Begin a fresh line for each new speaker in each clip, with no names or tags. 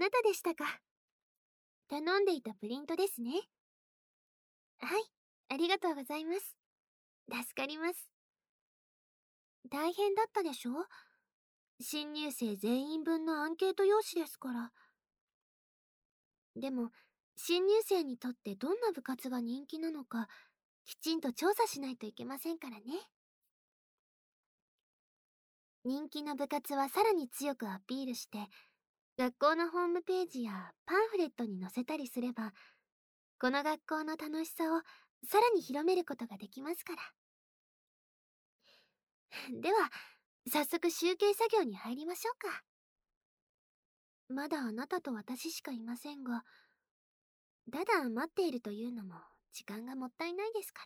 なたでしたか。頼んでいたプリントですね。はい、ありがとうございます。助かります。大変だったでしょ？新入生全員分のアンケート用紙ですから。でも、新入生にとってどんな部活が人気なのか、きちんと調査しないといけませんからね。人気の部活はさらに強くアピールして、学校のホームページやパンフレットに載せたりすれば、この学校の楽しさをさらに広めることができますから。では、早速集計作業に入りましょうか。まだあなたと私しかいませんが、ただ待っているというのも時間がもったいないですから。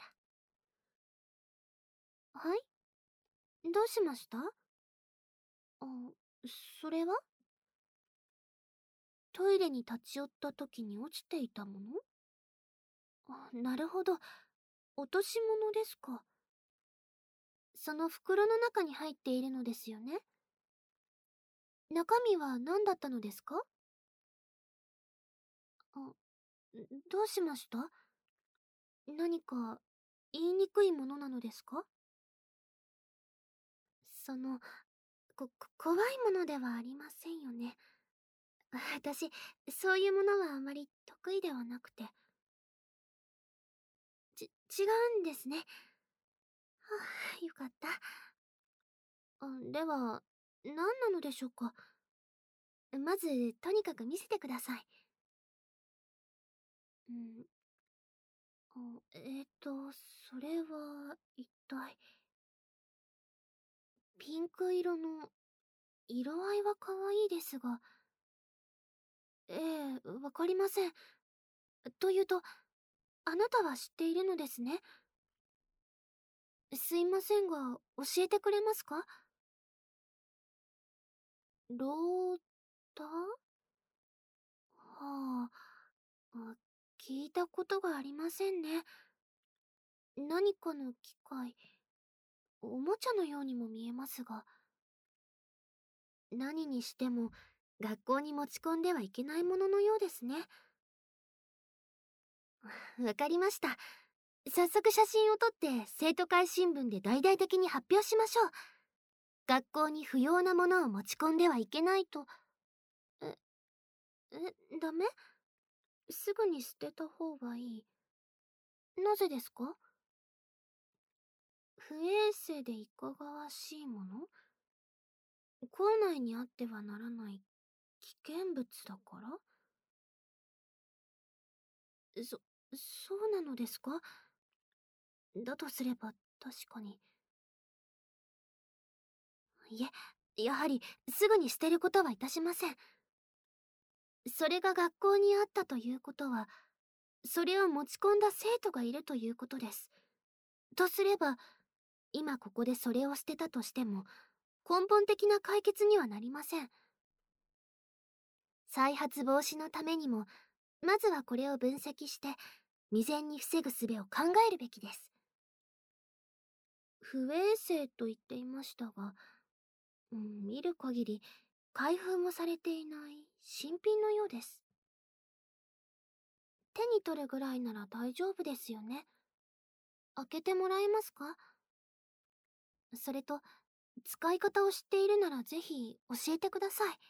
はい？どうしました？あ、それは？トイレに立ち寄った時に落ちていたもの？あ、なるほど。落とし物ですか。その袋の中に入っているのですよね。中身は何だったのですか？あ、どうしました？何か言いにくいものなのですか？その、怖いものではありませんよね。私、そういうものはあまり得意ではなくて。違うんですね。はあ、よかった。では、何なのでしょうか。まず、とにかく見せてください。うん、あ、それは、一体。ピンク色の、色合いは可愛いですが。ええ、わかりません。というと、あなたは知っているのですね。すいませんが、教えてくれますか？ローター？はあ、聞いたことがありませんね。何かの機械、おもちゃのようにも見えますが。何にしても、学校に持ち込んではいけないもののようですね。わかりました。早速写真を撮って生徒会新聞で大々的に発表しましょう。学校に不要なものを持ち込んではいけないと。え、ダメ？すぐに捨てた方がいい。なぜですか？不衛生でいかがわしいもの？校内にあってはならない危険物だから？そうなのですか？だとすれば確かに。いえ、やはりすぐに捨てることはいたしません。それが学校にあったということは、それを持ち込んだ生徒がいるということです。とすれば、今ここでそれを捨てたとしても、根本的な解決にはなりません。再発防止のためにも、まずはこれを分析して、未然に防ぐ術を考えるべきです。不衛生と言っていましたが、見る限り、開封もされていない新品のようです。手に取るぐらいなら大丈夫ですよね。開けてもらえますか？それと、使い方を知っているならぜひ教えてください。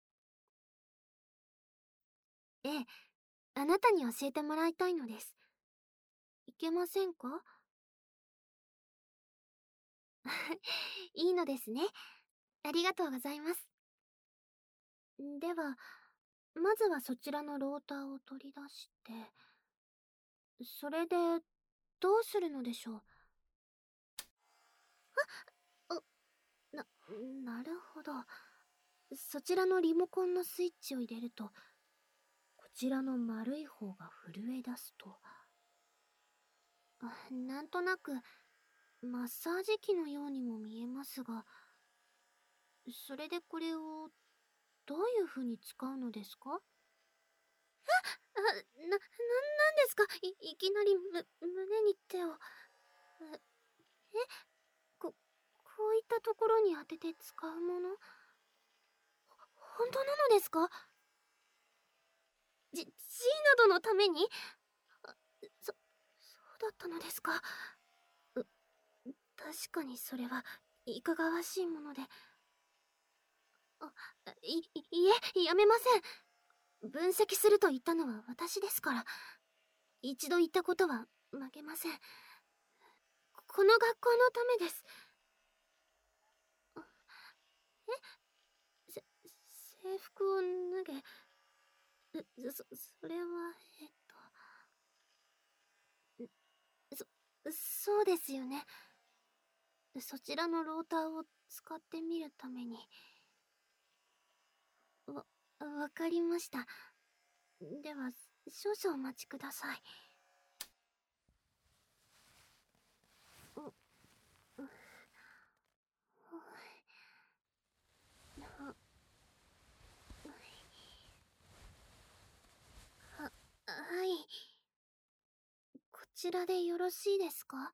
ええ、あなたに教えてもらいたいのです。いけませんか？いいのですね。ありがとうございます。では、まずはそちらのローターを取り出して、それで、どうするのでしょう？あ、なるほど。そちらのリモコンのスイッチを入れると、こちらの丸い方が震え出すと。なんとなく、マッサージ機のようにも見えますが、それでこれを、どういう風に使うのですか？なんですか？いきなり胸に手を。こういったところに当てて使うもの？本当なのですか？ ドのために？そうだったのですか。確かにそれはいかがわしいもので。いえ、やめません。分析すると言ったのは私ですから。一度言ったことは曲げません。この学校のためです。制服を脱げ。それは、そうですよね。そちらのローターを使ってみるために。わかりました。では、少々お待ちください。はい。こちらでよろしいですか？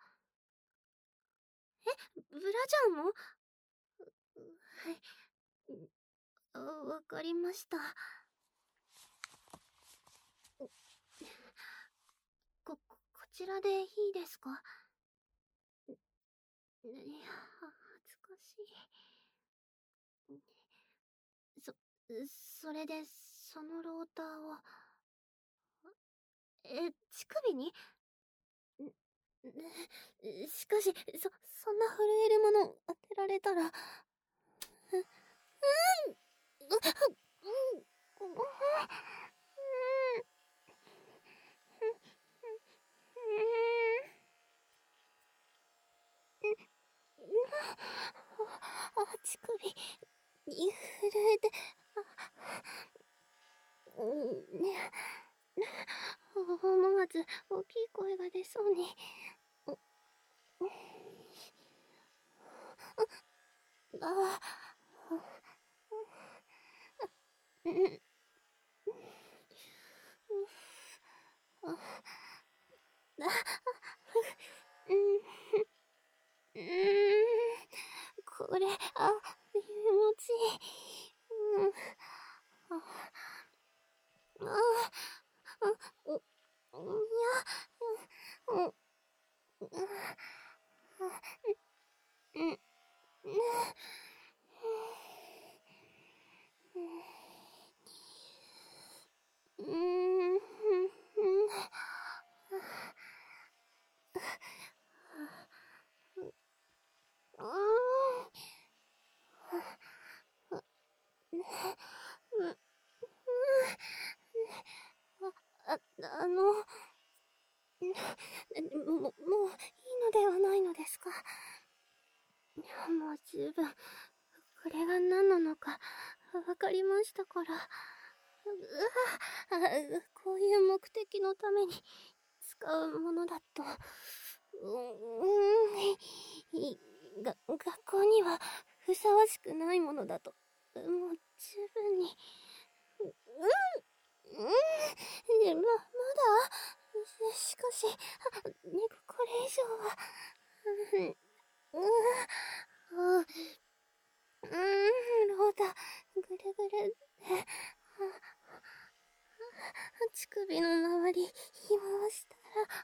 ブラジャーも？はい。わかりました。こちらでいいですか？いや、恥ずかしい。そ、それで、そのローターを、乳首に？しかし、そんな震えるもの当てられたら、乳首に震えて、ね、思わず大きい声が出そうに。あうん、うん、これ、気持ちいい。あ、いや、うん、うん、あの、もういいのではないのですか？もう十分、これが何なのか、わかりましたから。こういう目的のために使うものだと、学校にはふさわしくないものだと、もう十分に、まだしかし、これ以上は、ロータ、ぐるぐる、乳首の周り、回したら、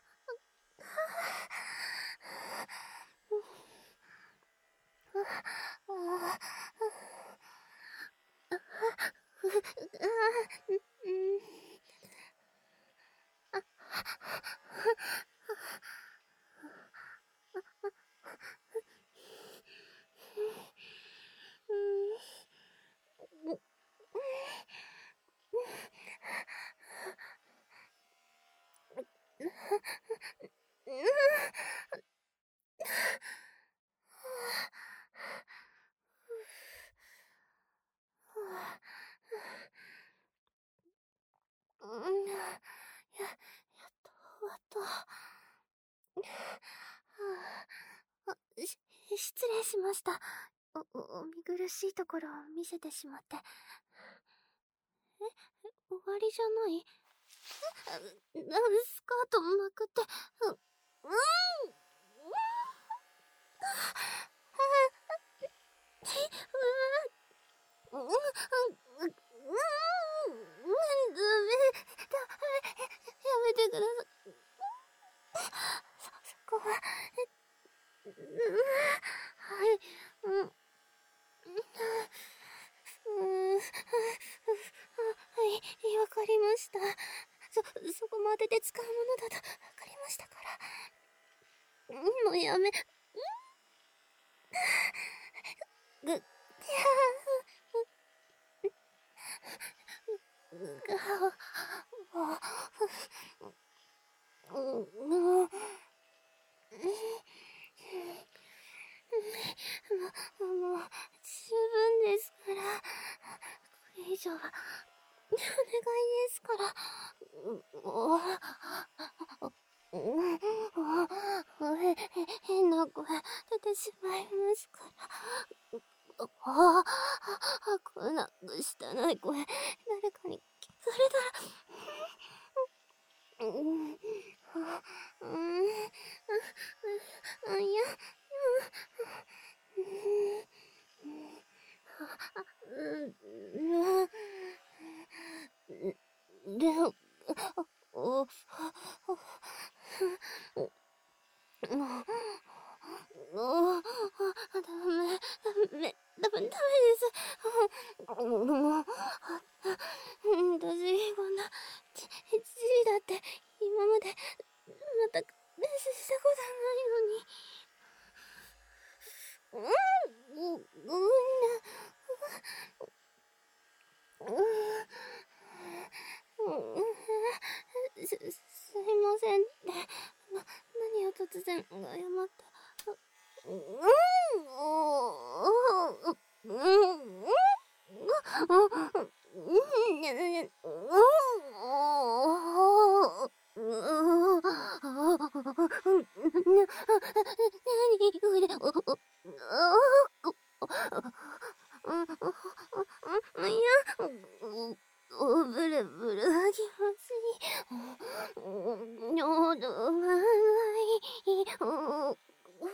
やっと終わった。失礼しました。お見苦しいところを見せてしまって。終わりじゃない？スカートまくって、ダメだ。 した。そこも当てて使うものだと分かりましたから。もうやめ。ぐ、やもう、十分ですから。これ以上は、お願いですから。変な声出てしまいますから。こんな汚い声、誰かに聞かれたら。いや、でも、ダメです。私、こんな、じじだって、今まで、全く練習したことないのに。ごめんな。すいませんって。何を突然謝って。ブルブル気持ちいい。喉がいい。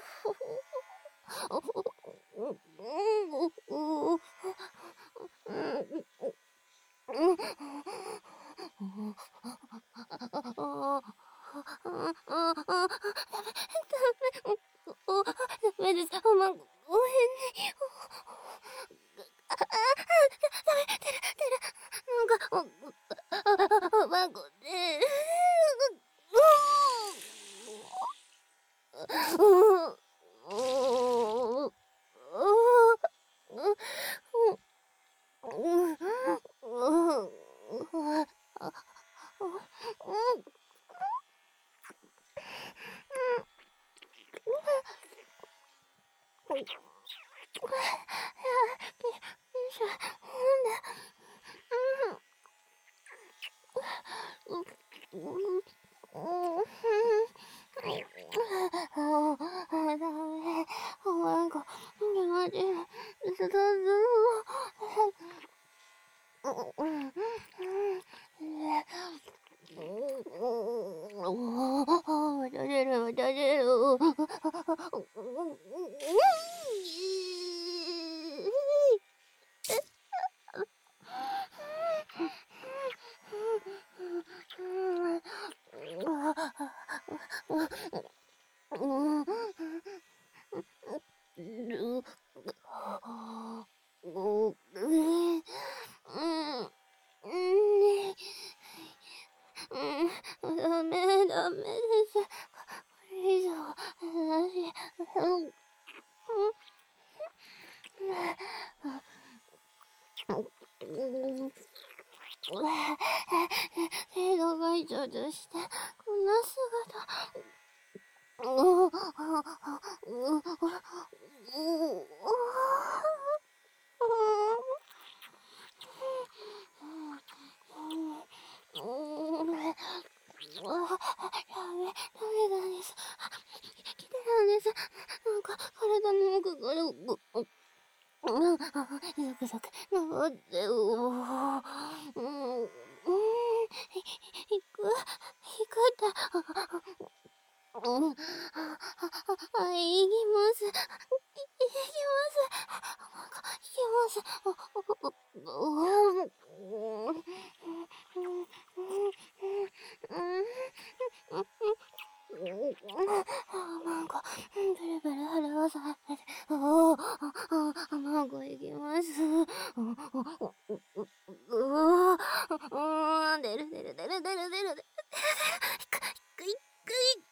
ダメです。ごめんね。なんか、ダメです。これ以上、程度外長として、こんな姿。ダメなんです。来てたんです。なんか、体の奥から、ゾクゾク、登って、行くって、はい、行きます。行きます。行きます。なんか、ブルブル震わされて、なんか行きます。出る。 るだるだるだるだる。くいくいくい。